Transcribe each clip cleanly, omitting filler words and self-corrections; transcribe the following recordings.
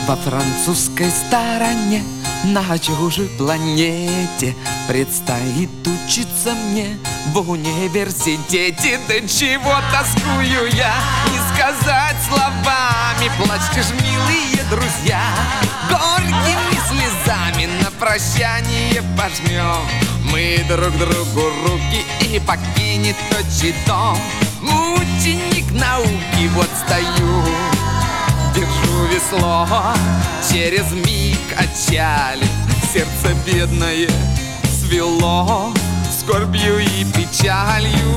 Во французской стороне, на чужой планете, предстоит учиться мне в университете. Да чего тоскую я, не сказать словами. Плачьте ж, милые друзья, горькими слезами на прощание пожмем мы друг другу руки, и покинет отчий дом ученик науки. Вот стою, держу весло, через миг отчалит, сердце бедное свело скорбью и печалью.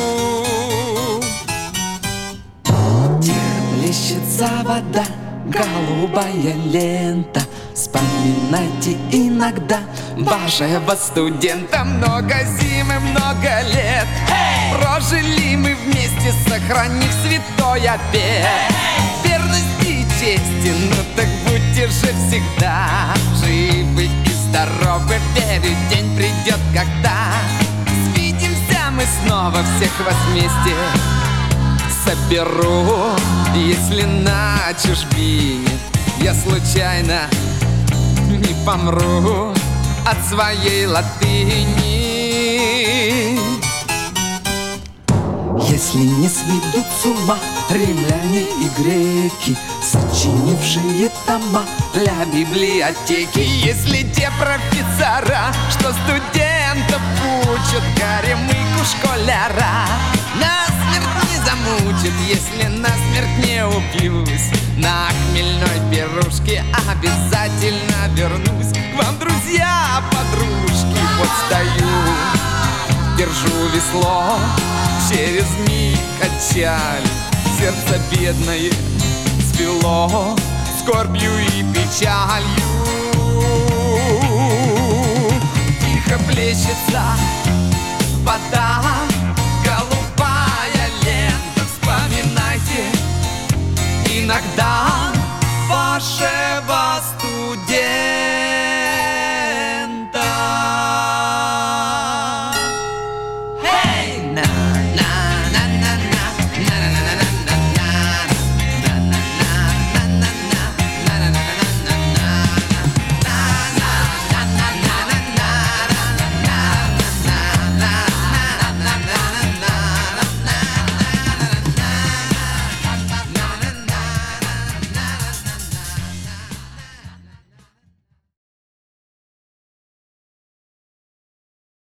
Плещется вода, голубая лента. Вспоминайте иногда вашего студента. Много зим и много лет прожили мы вместе, сохранив святой обет верности и чести. Ну так будьте же всегда живы и здоровы. Верю, день придет, когда свидимся мы снова. Всех вас вместе соберу. Если на чужбине я случайно не помру от своей латыни. Если не сведут с ума римляне и греки, сочинившие тома для библиотеки. Если те профессора, что студентов учат, горемыку школяра насмерть не замучат. Если насмерть не упьюсь, на хмельной пирушке обязательно вернусь к вам, друзья, подружки. Вот стою, держу весло, через миг отчалит, сердце бедное свело скорбью и печалью. Тихо плещется вода,